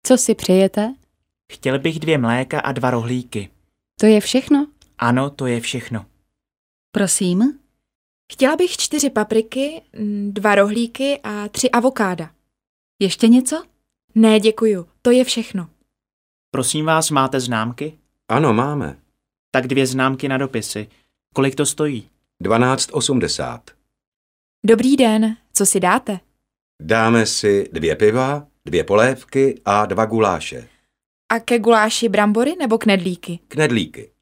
Co si přejete? Chtěl bych 2 mléka a 2 rohlíky. To je všechno? Ano, to je všechno. Prosím? Chtěla bych 4 papriky, 2 rohlíky a 3 avokáda. Ještě něco? Ne, děkuju, to je všechno. Prosím vás, máte známky? Ano, máme. Tak 2 známky na dopisy. Kolik to stojí? 12,80. Dobrý den, co si dáte? Dáme si 2 piva, 2 polévky a 2 guláše. A ke guláši brambory nebo knedlíky? Knedlíky.